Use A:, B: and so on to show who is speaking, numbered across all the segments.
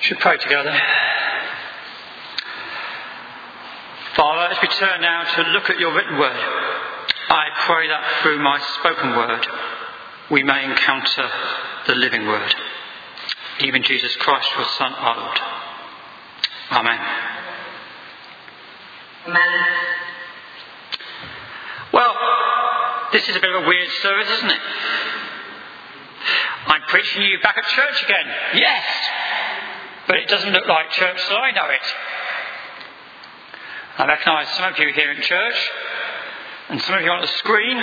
A: Should we pray together? Father, as we turn now to look at your written word, I pray that through my spoken word we may encounter the living word, even Jesus Christ, your Son, our Lord. Amen.
B: Amen.
A: Well, this is a bit of a weird service, isn't it? I'm preaching you back at church again. Yes! But it doesn't look like church as I know it. I recognise some of you here in church, and some of you on the screen.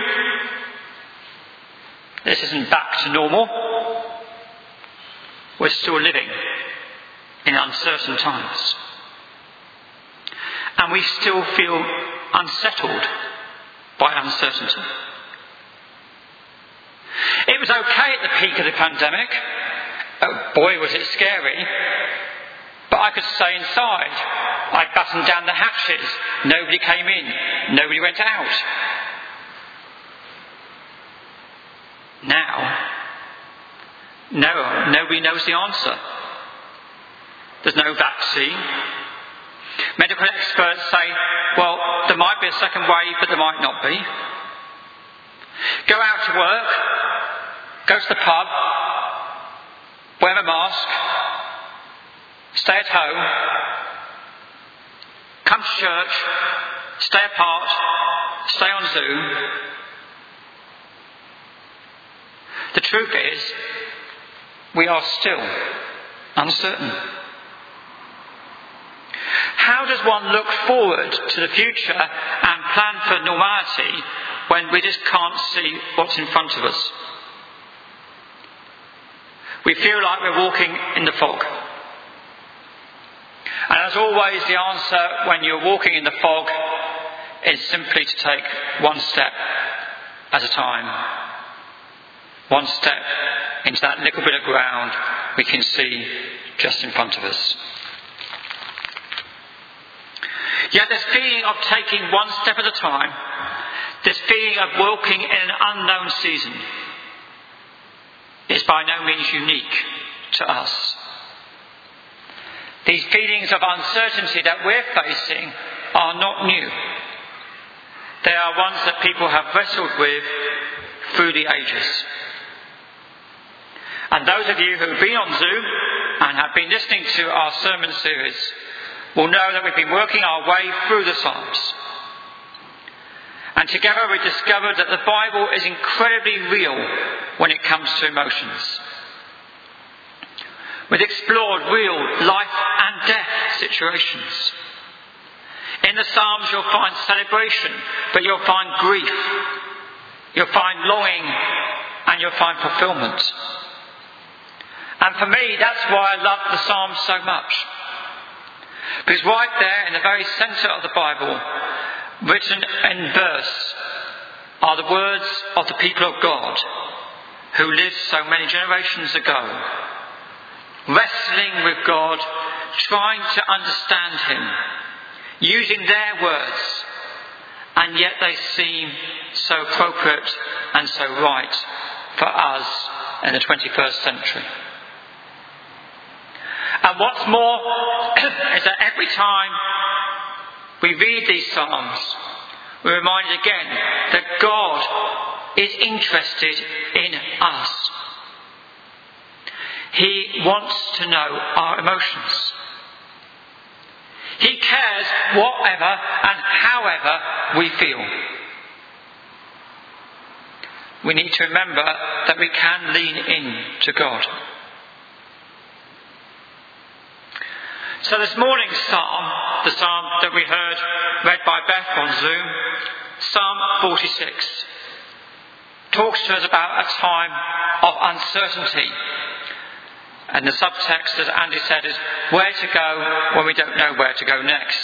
A: This isn't back to normal. We're still living in uncertain times. And we still feel unsettled by uncertainty. It was okay at the peak of the pandemic. Oh boy, was it scary. But I could stay inside. I battened down the hatches. Nobody came in. Nobody went out. Now, nobody knows the answer. There's no vaccine. Medical experts say, well, there might be a second wave, but there might not be. Go out to work. Go to the pub. Wear a mask. Stay at home. Come to church. Stay apart. Stay on Zoom. The truth is, we are still uncertain. How does one look forward to the future and plan for normality when we just can't see what's in front of us? We feel like we're walking in the fog. And as always, the answer when you're walking in the fog is simply to take one step at a time. One step into that little bit of ground we can see just in front of us. Yet this feeling of taking one step at a time, this feeling of walking in an unknown season, is by no means unique to us. These feelings of uncertainty that we're facing are not new. They are ones that people have wrestled with through the ages. And those of you who have been on Zoom and have been listening to our sermon series will know that we've been working our way through the Psalms. And together we discovered that the Bible is incredibly real when it comes to emotions. We've explored real life and death situations. In the Psalms you'll find celebration, but you'll find grief. You'll find longing, and you'll find fulfilment. And for me, that's why I love the Psalms so much. Because right there in the very centre of the Bible, written in verse, are the words of the people of God who lived so many generations ago, wrestling with God, trying to understand Him, using their words, and yet they seem so appropriate and so right for us in the 21st century. And what's more is that every time we read these Psalms, we're reminded again that God is interested in us. He wants to know our emotions. He cares whatever and however we feel. We need to remember that we can lean in to God. So this morning's psalm, the psalm that we heard read by Beth on Zoom, Psalm 46, talks to us about a time of uncertainty. And the subtext, as Andy said, is where to go when we don't know where to go next.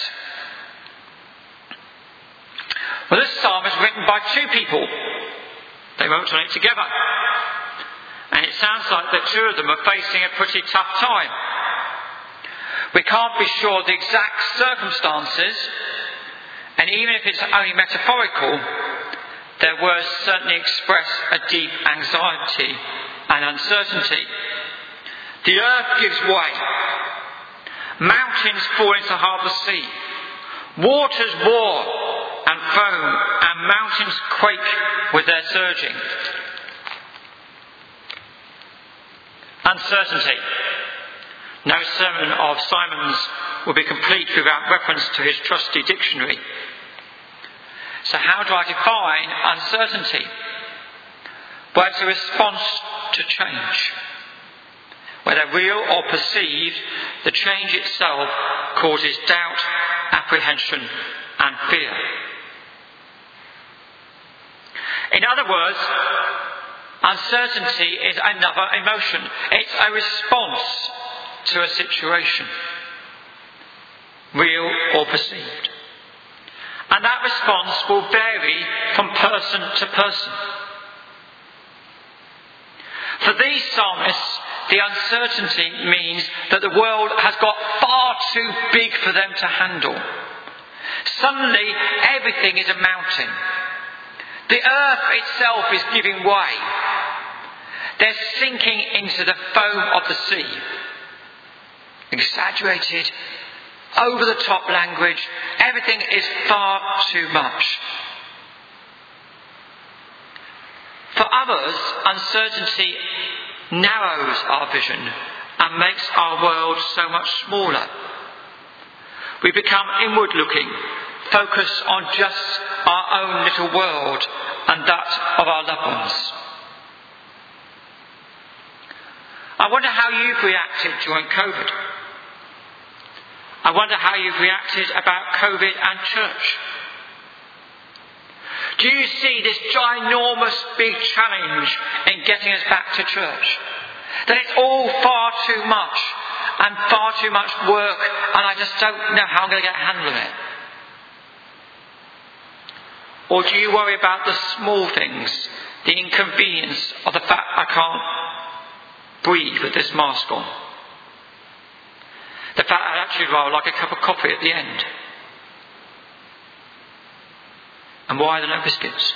A: Well, this psalm is written by two people. They wrote on it together. And it sounds like the two of them are facing a pretty tough time. We can't be sure of the exact circumstances, and even if it's only metaphorical, their words certainly express a deep anxiety and uncertainty. The earth gives way. Mountains fall into the heart of the sea. Waters roar and foam, and mountains quake with their surging. Uncertainty. No sermon of Simon's will be complete without reference to his trusty dictionary. So how do I define uncertainty? Well, it's a response to change. Whether real or perceived, the change itself causes doubt, apprehension, and fear. In other words, uncertainty is another emotion. It's a response to a situation, real or perceived. And that response will vary from person to person. For these psalmists, the uncertainty means that the world has got far too big for them to handle. Suddenly, everything is a mountain. The earth itself is giving way. They're sinking into the foam of the sea. Exaggerated, over-the-top language. Everything is far too much. For others, uncertainty narrows our vision and makes our world so much smaller. We become inward-looking, focused on just our own little world and that of our loved ones. I wonder how you've reacted during COVID. I wonder how you've reacted about COVID and church. Do you see this ginormous big challenge in getting us back to church? That it's all far too much and far too much work, and I just don't know how I'm going to get a handle on it. Or do you worry about the small things, the inconvenience of the fact I can't breathe with this mask on? The fact I'd actually rather like a cup of coffee at the end. And why are there no biscuits?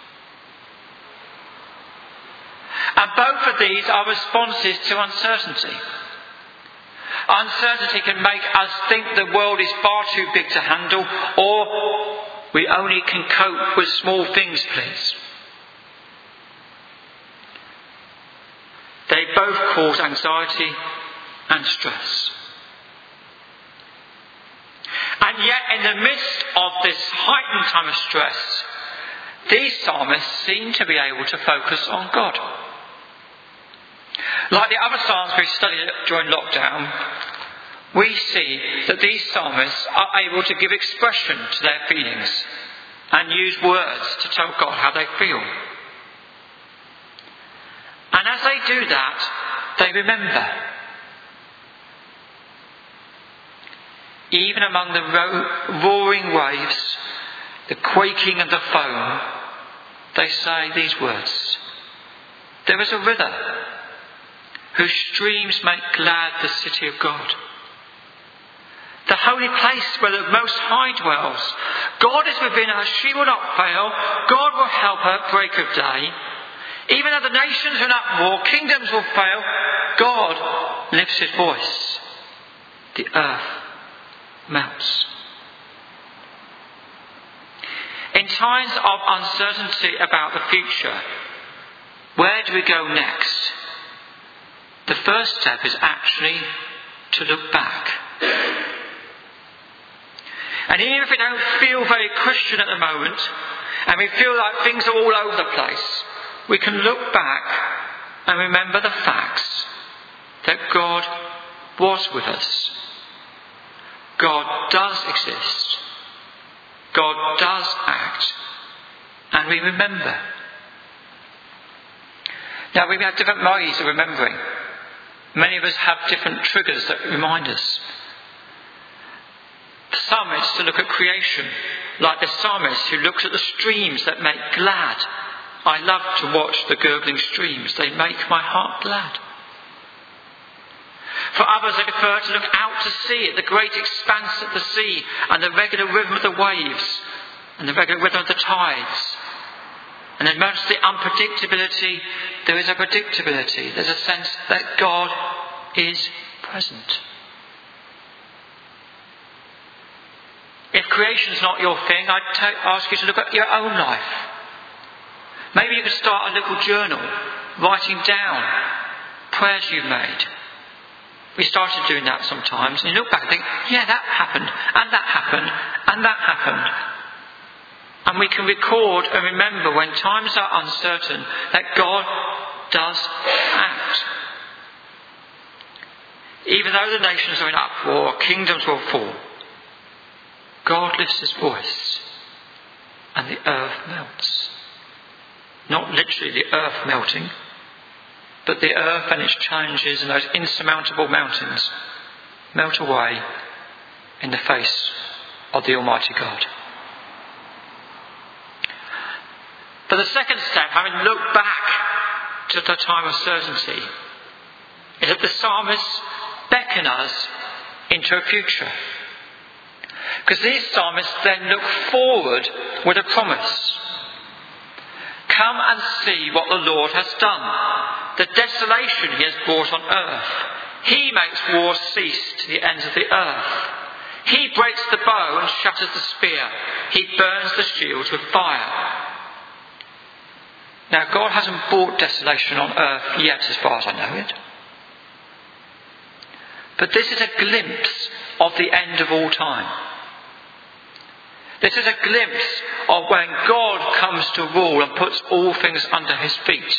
A: And both of these are responses to uncertainty. Uncertainty can make us think the world is far too big to handle, or we only can cope with small things, please. They both cause anxiety and stress. And yet, in the midst of this heightened time of stress, these psalmists seem to be able to focus on God. Like the other psalms we studied during lockdown, we see that these psalmists are able to give expression to their feelings and use words to tell God how they feel. And as they do that, they remember. Even among the roaring waves, the quaking of the foam, they say these words. There is a river whose streams make glad the city of God. The holy place where the Most High dwells. God is within her, she will not fail. God will help her at break of day. Even though the nations are in uproar, kingdoms will fail, God lifts his voice. The earth melts. In times of uncertainty about the future, where do we go next? The first step is actually to look back. And even if we don't feel very Christian at the moment, and we feel like things are all over the place, we can look back and remember the facts that God was with us. God does exist. God does act. And we remember. Now, we have different ways of remembering. Many of us have different triggers that remind us. Some it's to look at creation, like the psalmist who looks at the streams that make glad. I love to watch the gurgling streams. They make my heart glad. For others, they prefer to look out to sea at the great expanse of the sea and the regular rhythm of the waves and the regular rhythm of the tides. And amongst the unpredictability, there is a predictability. There's a sense that God is present. creation's not your thing, I'd ask you to look at your own life. Maybe you could start a little journal, writing down prayers you've made. We started doing that sometimes, and you look back and think, yeah, that happened, and that happened, and that happened. And we can record and remember when times are uncertain that God does act. Even though the nations are in uproar, kingdoms will fall, God lifts his voice and the earth melts. Not literally the earth melting, but the earth and its challenges and those insurmountable mountains melt away in the face of the Almighty God. But the second step, having looked back to the time of certainty, is that the psalmists beckon us into a future. Because these psalmists then look forward with a promise. Come and see what the Lord has done, the desolation he has brought on earth. He makes war cease to the ends of the earth. He breaks the bow and shatters the spear. He burns the shields with fire. Now, God hasn't brought desolation on earth yet, as far as I know it. But this is a glimpse of the end of all time. This is a glimpse of when God comes to rule and puts all things under his feet.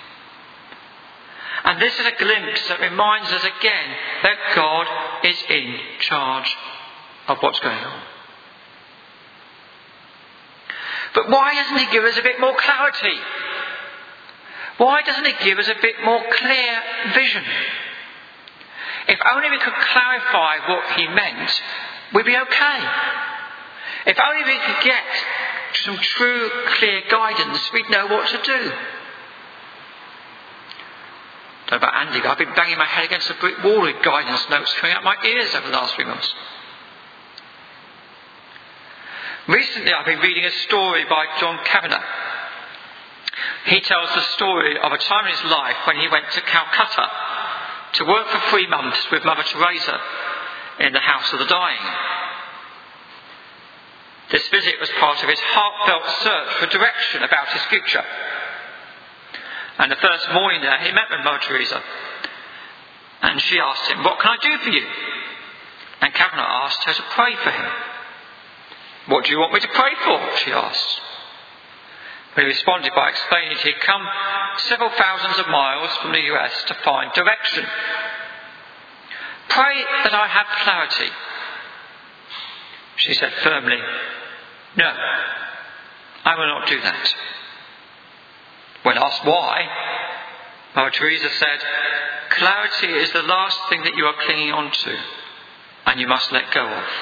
A: And this is a glimpse that reminds us again that God is in charge of what's going on. But why doesn't he give us a bit more clarity? Why doesn't he give us a bit more clear vision? If only we could clarify what he meant, we'd be okay. If only we could get some true, clear guidance, we'd know what to do. Don't know about Andy, I've been banging my head against a brick wall with guidance notes coming out my ears over the last 3 months. Recently I've been reading a story by John Kavanagh. He tells the story of a time in his life when he went to Calcutta to work for 3 months with Mother Teresa in the House of the Dying. This visit was part of his heartfelt search for direction about his future. And the first morning there, he met with Mother Teresa. And she asked him, "What can I do for you?" And Kavanagh asked her to pray for him. "What do you want me to pray for?" she asked. But he responded by explaining that he'd come several thousands of miles from the US to find direction. "Pray that I have clarity." She said firmly, "No, I will not do that." When asked why, Mother Teresa said, "Clarity is the last thing that you are clinging on to, and you must let go of."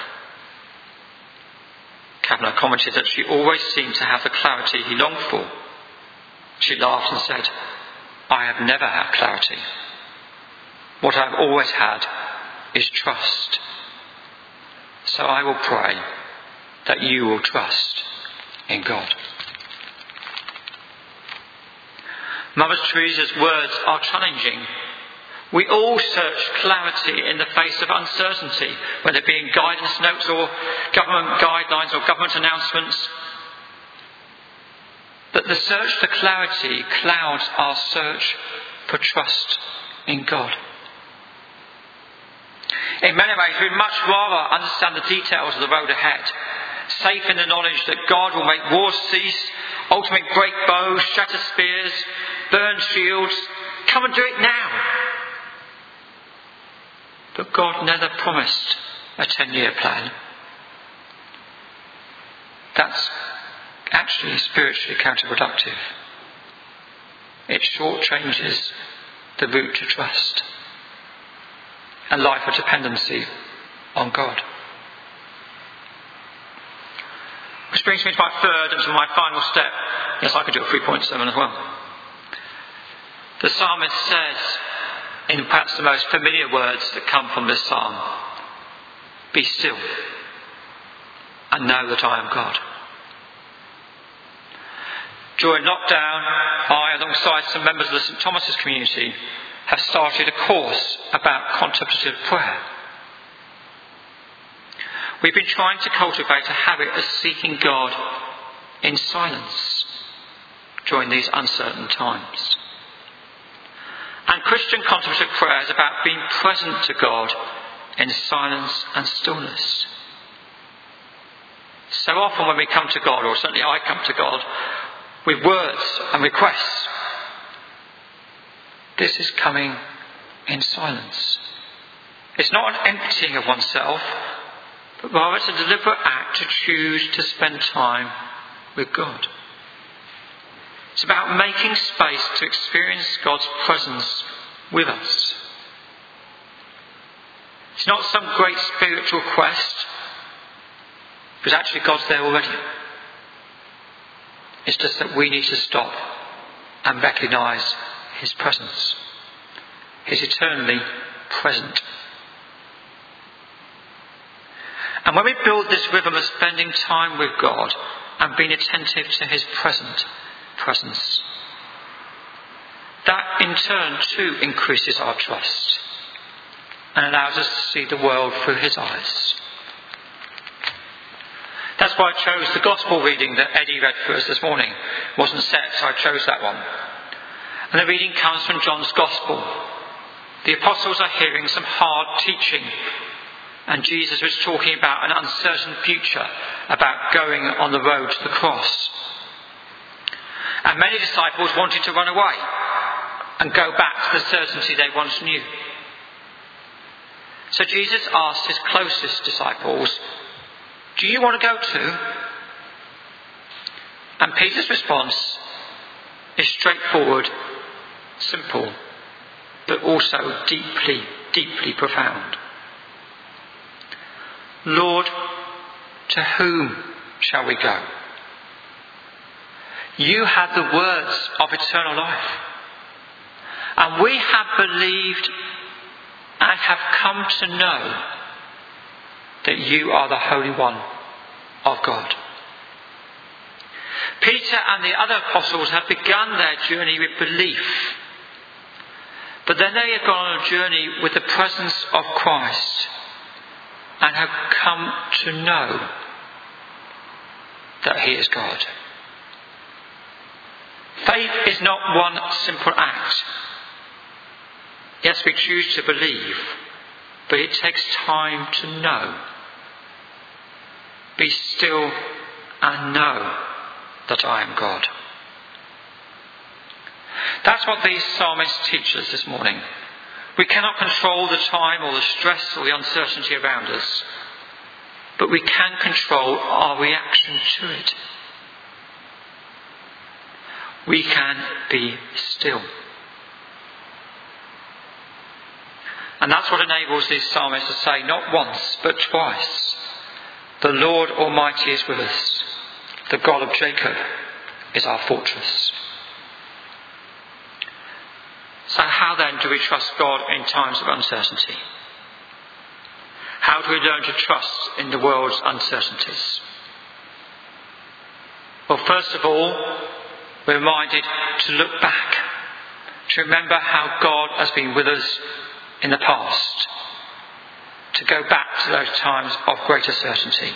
A: Kavanagh commented that she always seemed to have the clarity he longed for. She laughed and said, "I have never had clarity. What I have always had is trust. So I will pray that you will trust in God." Mother Teresa's words are challenging. We all search clarity in the face of uncertainty, whether it be in guidance notes or government guidelines or government announcements. But the search for clarity clouds our search for trust in God. In many ways, we'd much rather understand the details of the road ahead, safe in the knowledge that God will make wars cease, ultimately break bows, shatter spears, burn shields. Come and do it now. But God never promised a 10-year plan. That's actually spiritually counterproductive. It shortchanges the route to trust and life of dependency on God. Which brings me to my third and to my final step. Yes, I could do a 3-point sermon as well. The psalmist says, in perhaps the most familiar words that come from this psalm, "Be still and know that I am God." During lockdown, I, alongside some members of the St Thomas's community, have started a course about contemplative prayer. we've been trying to cultivate a habit of seeking God in silence during these uncertain times. And Christian contemplative prayer is about being present to God in silence and stillness. So often when we come to God, or certainly I come to God, with words and requests, this is coming in silence. It's not an emptying of oneself, but rather it's a deliberate act to choose to spend time with God. It's about making space to experience God's presence with us. It's not some great spiritual quest, because actually God's there already. It's just that we need to stop and recognise his presence. He's eternally present. And when we build this rhythm of spending time with God and being attentive to his presence, that in turn too increases our trust and allows us to see the world through his eyes. That's why I chose the gospel reading that Eddie read for us this morning. It wasn't set, so I chose that one. And the reading comes from John's Gospel. The apostles are hearing some hard teaching, and Jesus was talking about an uncertain future, about going on the road to the cross. And many disciples wanted to run away and go back to the certainty they once knew. So Jesus asked his closest disciples, "Do you want to go too?" And Peter's response is straightforward, simple, but also deeply, deeply profound. "Lord, to whom shall we go? You have the words of eternal life, and we have believed and have come to know that you are the Holy One of God." Peter and the other apostles have begun their journey with belief, but then they have gone on a journey with the presence of Christ and have come to know that he is God. Faith is not one simple act. Yes, we choose to believe, but it takes time to know. Be still and know that I am God. That's what these psalmists teach us this morning. We cannot control the time or the stress or the uncertainty around us, but we can control our reaction to it. We can be still. And that's what enables these psalmists to say, not once, but twice, "The Lord Almighty is with us. The God of Jacob is our fortress." So how then do we trust God in times of uncertainty? How do we learn to trust in the world's uncertainties? Well, first of all, we're reminded to look back, to remember how God has been with us in the past, to go back to those times of greater certainty.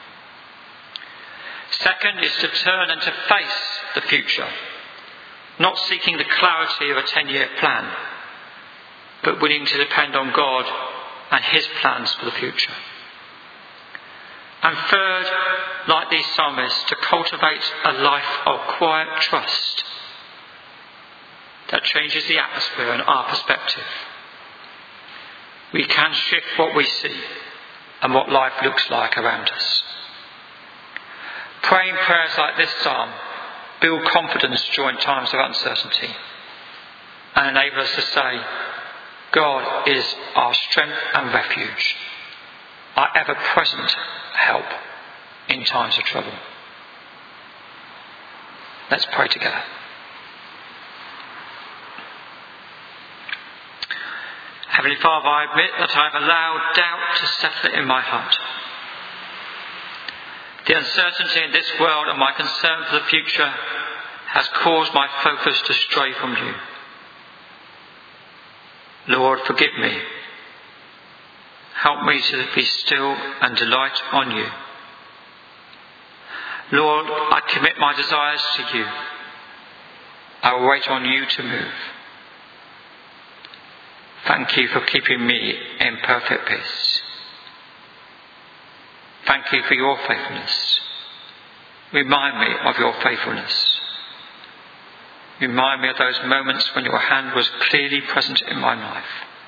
A: Second is to turn and to face the future, not seeking the clarity of a 10-year plan, but willing to depend on God and his plans for the future. And third, like these psalmists, to cultivate a life of quiet trust that changes the atmosphere and our perspective. We can shift what we see and what life looks like around us. Praying prayers like this psalm build confidence during times of uncertainty and enable us to say, God is our strength and refuge, our ever-present help in times of trouble. Let's pray together. Heavenly Father, I admit that I have allowed doubt to settle in my heart. The uncertainty in this world and my concern for the future has caused my focus to stray from you. Lord, forgive me. Help me to be still and delight on you. Lord, I commit my desires to you. I will wait on you to move. Thank you for keeping me in perfect peace. Thank you for your faithfulness. Remind me of your faithfulness. Remind me of those moments when your hand was clearly present in my life.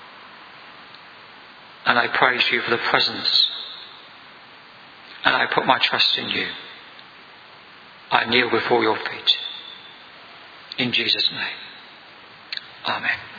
A: And I praise you for the presence. And I put my trust in you. I kneel before your feet. In Jesus' name. Amen.